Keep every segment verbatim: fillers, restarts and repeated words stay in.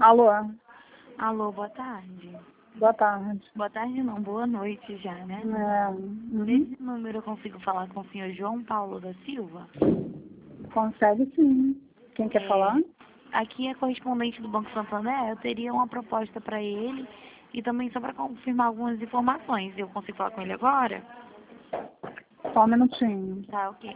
Alô? Alô, boa tarde. Boa tarde. Boa tarde não, boa noite já, né? É, uhum. Nesse número eu consigo falar com o senhor João Paulo da Silva? Consegue sim. Quem quer É, falar? Aqui é correspondente do Banco Santander, eu teria uma proposta para ele e também só para confirmar algumas informações. Eu consigo falar com ele agora? Só um minutinho. Tá, ok.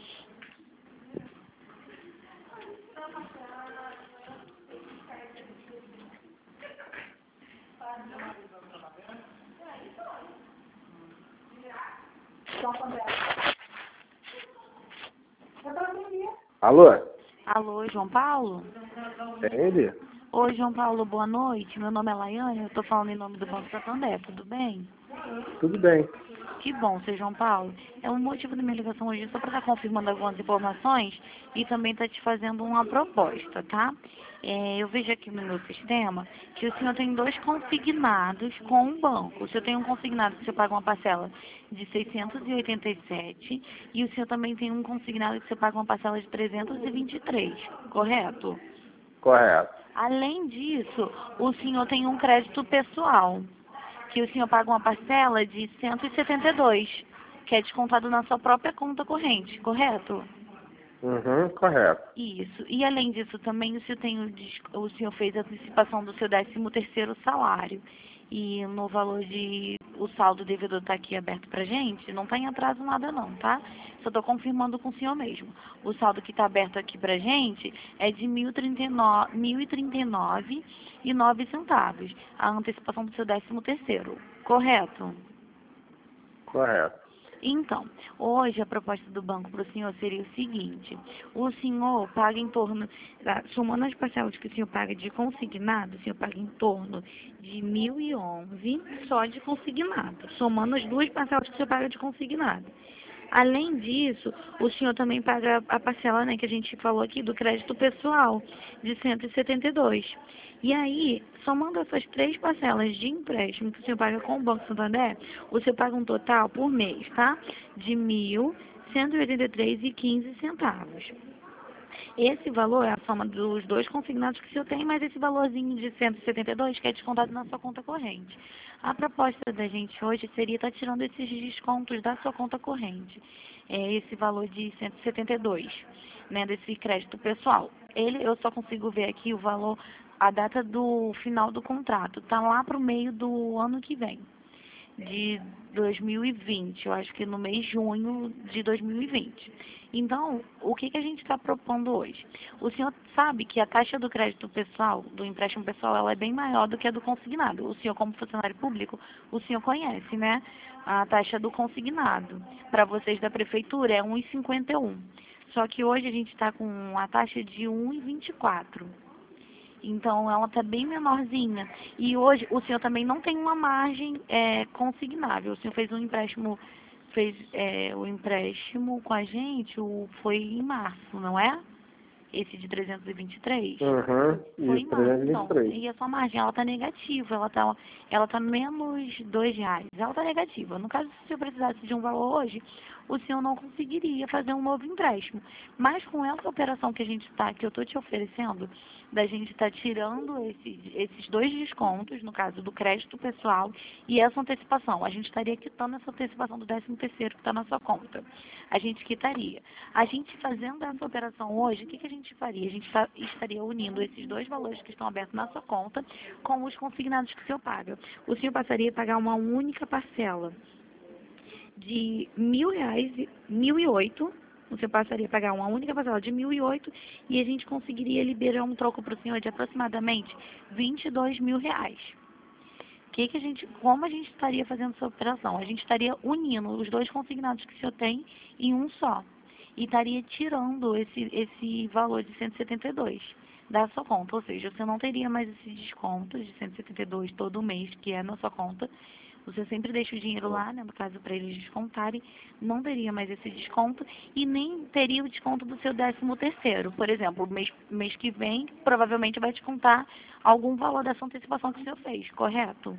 Alô? Alô, João Paulo? É ele? Oi, João Paulo, boa noite. Meu nome é Laiane, eu estou falando em nome do Banco Santander, tudo bem? Tudo bem. Que bom, seu João Paulo. É o motivo da minha ligação hoje só para estar confirmando algumas informações e também estar te fazendo uma proposta, tá? É, eu vejo aqui no meu sistema que o senhor tem dois consignados com o banco. O senhor tem um consignado que o senhor paga uma parcela de seiscentos e oitenta e sete e o senhor também tem um consignado que o senhor paga uma parcela de trezentos e vinte e três, correto? Correto. Além disso, o senhor tem um crédito pessoal, que o senhor paga uma parcela de cento e setenta e dois, que é descontado na sua própria conta corrente, correto? Uhum, correto. Isso. E além disso, também o senhor, tem o, des- o senhor fez a antecipação do seu décimo terceiro salário. E no valor de... O saldo devedor está aqui aberto pra gente, não está em atraso nada não, tá? Só estou confirmando com o senhor mesmo. O saldo que está aberto aqui pra gente é de mil e trinta e nove e nove centavos. A antecipação do seu décimo terceiro, correto? Correto. Então, hoje a proposta do banco para o senhor seria o seguinte: o senhor paga em torno, ah, somando as parcelas que o senhor paga de consignado, o senhor paga em torno de mil e onze só de consignado, somando as duas parcelas que o senhor paga de consignado. Além disso, o senhor também paga a parcela, né, que a gente falou aqui do crédito pessoal, de cento e setenta e dois. E aí, somando essas três parcelas de empréstimo que o senhor paga com o Banco Santander, o senhor paga um total por mês, tá? De mil cento e oitenta e três reais e quinze centavos. Esse valor é a soma dos dois consignados que o senhor tem, mais esse valorzinho de cento e setenta e dois que é descontado na sua conta corrente. A proposta da gente hoje seria estar tirando esses descontos da sua conta corrente. É esse valor de cento e setenta e dois, né, desse crédito pessoal. Ele, eu só consigo ver aqui o valor, a data do final do contrato. Está lá para o meio do ano que vem, de dois mil e vinte, eu acho que no mês de junho de dois mil e vinte. Então, o que, que a gente está propondo hoje? O senhor sabe que a taxa do crédito pessoal, do empréstimo pessoal, ela é bem maior do que a do consignado. O senhor, como funcionário público, o senhor conhece, né? A taxa do consignado. Para vocês da prefeitura é um vírgula cinquenta e um. Só que hoje a gente está com a taxa de um vírgula vinte e quatro. Então, ela está bem menorzinha. E hoje, o senhor também não tem uma margem é, consignável. O senhor fez um empréstimo, fez é, o empréstimo com a gente, o, foi em março, não é? Esse de trezentos e vinte e três? Uhum, Foi isso, em março, então. trezentos e vinte e três. E a sua margem, ela está negativa, ela está ela tá menos dois reais. Ela está negativa. No caso, se o senhor precisasse de um valor hoje, o senhor não conseguiria fazer um novo empréstimo. Mas com essa operação que a gente está, que eu estou te oferecendo, da gente estar tirando esses, esses dois descontos, no caso do crédito pessoal e essa antecipação, a gente estaria quitando essa antecipação do décimo terceiro que está na sua conta. A gente quitaria. A gente fazendo essa operação hoje, o que, que a gente faria? A gente tá, estaria unindo esses dois valores que estão abertos na sua conta com os consignados que o senhor paga. O senhor passaria a pagar uma única parcela de mil reais, mil e oito. Você passaria a pagar uma única parcela de mil e oito e a gente conseguiria liberar um troco para o senhor de aproximadamente vinte e dois mil reais. Que que a gente, como a gente estaria fazendo essa operação? A gente estaria unindo os dois consignados que o senhor tem em um só. E estaria tirando esse, esse valor de cento e setenta e dois da sua conta. Ou seja, você não teria mais esse desconto de cento e setenta e dois todo mês, que é na sua conta. Você sempre deixa o dinheiro lá, né, no caso, para eles descontarem, não teria mais esse desconto e nem teria o desconto do seu décimo terceiro. Por exemplo, mês, mês que vem, provavelmente vai descontar algum valor dessa antecipação que o senhor fez, correto?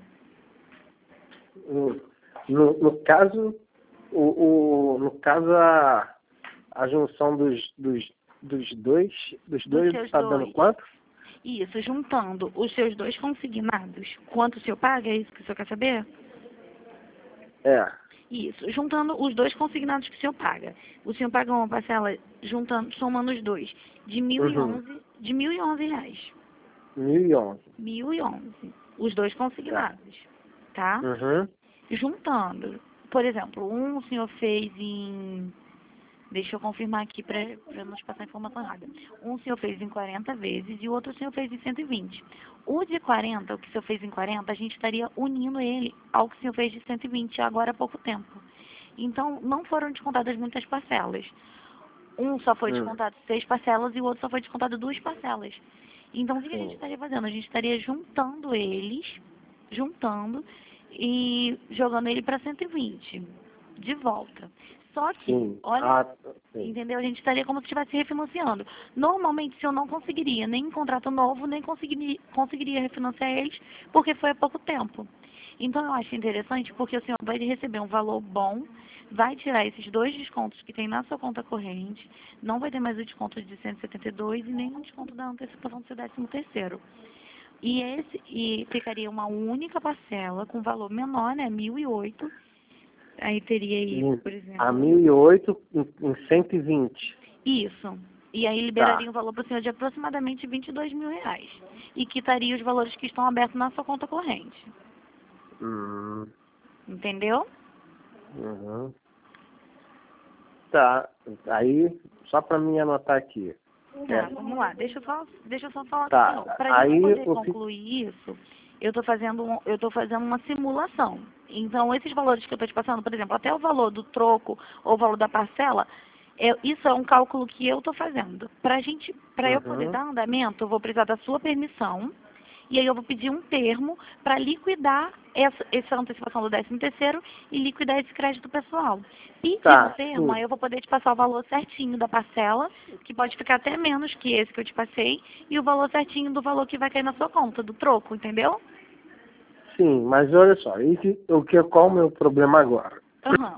No, no, no caso, o, o, no caso a, a junção dos, dos, dos dois, dos Dos dois seus está dois. dando quanto? Isso, juntando os seus dois consignados, quanto o senhor paga, é isso que o senhor quer saber? É. Isso, juntando os dois consignados que o senhor paga. O senhor paga uma parcela, juntando, somando os dois, de mil e Uhum. onze, de mil e onze reais. Mil e onze. Mil e onze, os dois consignados, tá? Uhum. Juntando, por exemplo, um o senhor fez em... Deixa eu confirmar aqui para não te passar a informação errada. Um o senhor fez em quarenta vezes e o outro o senhor fez em cento e vinte. O de quarenta, o que o senhor fez em quarenta, a gente estaria unindo ele ao que o senhor fez de cento e vinte agora há pouco tempo. Então, não foram descontadas muitas parcelas. Um só foi Hum. descontado seis parcelas e o outro só foi descontado duas parcelas. Então, o que a gente Sim. estaria fazendo? A gente estaria juntando eles, juntando e jogando ele para cento e vinte de volta. Só que, Sim. olha, Ah, sim. entendeu? A gente estaria como se estivesse refinanciando. Normalmente, se eu não conseguiria nem contrato novo, nem conseguiria, conseguiria refinanciar eles, porque foi há pouco tempo. Então, eu acho interessante porque o senhor vai receber um valor bom, vai tirar esses dois descontos que tem na sua conta corrente, não vai ter mais o desconto de cento e setenta e dois e nem o desconto da antecipação do seu décimo terceiro. E, esse, e ficaria uma única parcela com valor menor, né, mil e oito. Aí teria aí, Sim. por exemplo... A mil e oito em, em cento e vinte. Isso. E aí liberaria um valor para o senhor de aproximadamente vinte e dois mil reais. E quitaria os valores que estão abertos na sua conta corrente. Hum. Entendeu? Uhum. Tá. Aí, só para mim anotar aqui. Tá, É. vamos lá. Deixa eu só, deixa eu só falar Tá. com o senhor. Para a Aí gente poder o fi- concluir isso, eu estou fazendo, um- eu tô fazendo uma simulação. Então, esses valores que eu estou te passando, por exemplo, até o valor do troco ou o valor da parcela, é, isso é um cálculo que eu estou fazendo. Para gente, para eu poder Uhum. dar andamento, eu vou precisar da sua permissão. E aí eu vou pedir um termo para liquidar essa, essa antecipação do décimo terceiro e liquidar esse crédito pessoal. Pedindo Tá, o termo, sim. aí eu vou poder te passar o valor certinho da parcela, que pode ficar até menos que esse que eu te passei, e o valor certinho do valor que vai cair na sua conta, do troco, entendeu? Sim, mas olha só, esse, o que, qual o meu problema agora? Aham.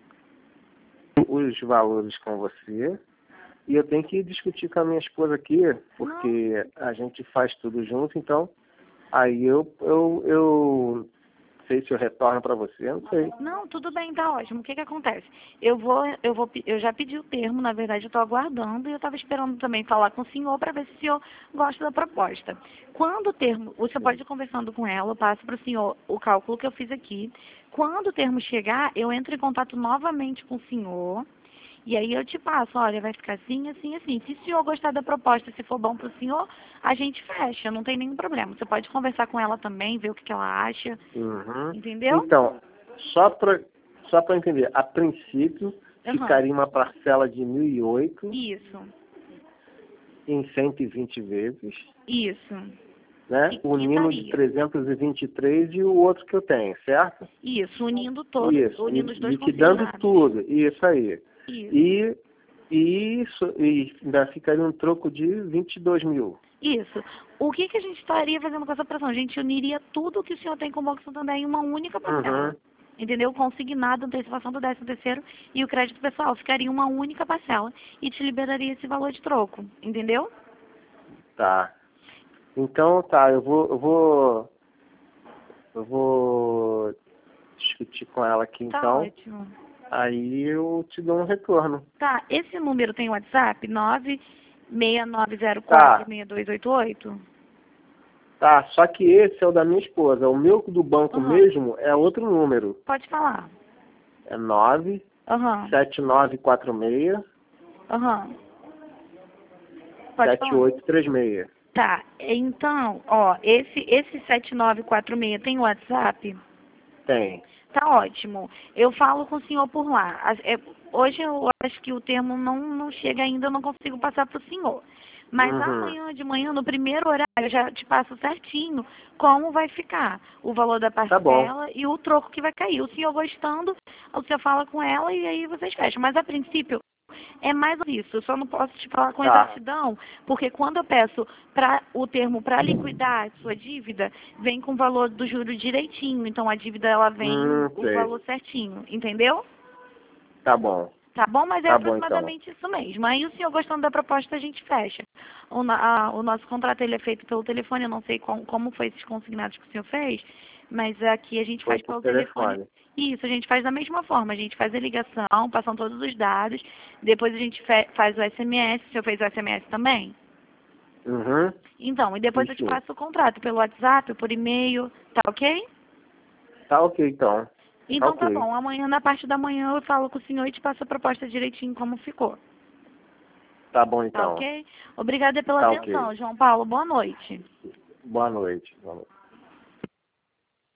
Os valores com você, e eu tenho que discutir com a minha esposa aqui, porque a gente faz tudo junto, então aí eu, eu, eu sei se eu retorno para você, eu não sei. Não, tudo bem, tá ótimo. O que que acontece? Eu vou, eu vou, pe- eu já pedi o termo, na verdade eu estou aguardando e eu estava esperando também falar com o senhor para ver se o senhor gosta da proposta. Quando o termo, você pode ir conversando com ela, eu passo para o senhor o cálculo que eu fiz aqui. Quando o termo chegar, eu entro em contato novamente com o senhor. E aí eu te passo, olha, vai ficar assim, assim, assim. Se o senhor gostar da proposta, se for bom para o senhor, a gente fecha, não tem nenhum problema. Você pode conversar com ela também, ver o que que ela acha, Uhum. entendeu? Então, só para só para entender, a princípio Aham. ficaria uma parcela de mil e oito Isso, em cento e vinte vezes, isso, né? E- O Nino de quitaria. trezentos e vinte e três e o outro que eu tenho, certo? isso, unindo todos, Isso, unindo e os dois liquidando consignados. tudo, isso aí. Isso, E, e isso, e ainda ficaria um troco de vinte e dois mil. isso. O que que a gente estaria fazendo com essa operação? A gente uniria tudo que o senhor tem com o Banco Santander em uma única parcela. Uhum. Entendeu? Consignado, antecipação do décimo terceiro e o crédito pessoal. Ficaria uma única parcela e te liberaria esse valor de troco. Entendeu? Tá. Então, tá, eu vou, eu vou, eu vou discutir com ela aqui, Tá então. ótimo. Aí eu te dou um retorno. Tá, esse número tem WhatsApp? nove seis nove zero quatro seis dois oito oito? Tá, só que esse é o da minha esposa. O meu do banco Uhum. mesmo é outro número. Pode falar. É nove Aham, sete nove quatro seis aham. Pode sete falar. oito três seis. Tá, então, ó, esse, esse sete nove quatro seis tem WhatsApp? Tem. Tá ótimo. Eu falo com o senhor por lá. As- é, hoje eu acho que o termo não, não chega ainda, eu não consigo passar para o senhor. Mas Uhum. amanhã de manhã, no primeiro horário, eu já te passo certinho como vai ficar o valor da Tá bom. parcela e o troco que vai cair. O senhor gostando, o senhor fala com ela e aí vocês fecham. Mas a princípio, é mais isso. Eu só não posso te falar com Tá. exatidão, porque quando eu peço pra, o termo para liquidar a sua dívida, vem com o valor do juro direitinho. Então a dívida ela vem Hum, o sei. valor certinho, entendeu? Tá bom. Tá bom? Mas é Tá bom, aproximadamente isso mesmo. Aí o senhor gostando da proposta, a gente fecha. O, na- a- o nosso contrato ele é feito pelo telefone, eu não sei com, como foi esses consignados que o senhor fez, mas aqui a gente Foi faz por pelo telefone. telefone. Isso, a gente faz da mesma forma. A gente faz a ligação, passam todos os dados, depois a gente fe- faz o S M S. O senhor fez o S M S também? Uhum. Então, e depois eu te Sim. passo o contrato pelo WhatsApp, por e-mail, tá ok? Tá ok, então. Então Ok. tá bom, amanhã, na parte da manhã, eu falo com o senhor e te passo a proposta direitinho como ficou. Tá bom, Tá então. ok? Obrigada pela Tá atenção, ok. João Paulo. Boa noite. Boa noite. Boa noite.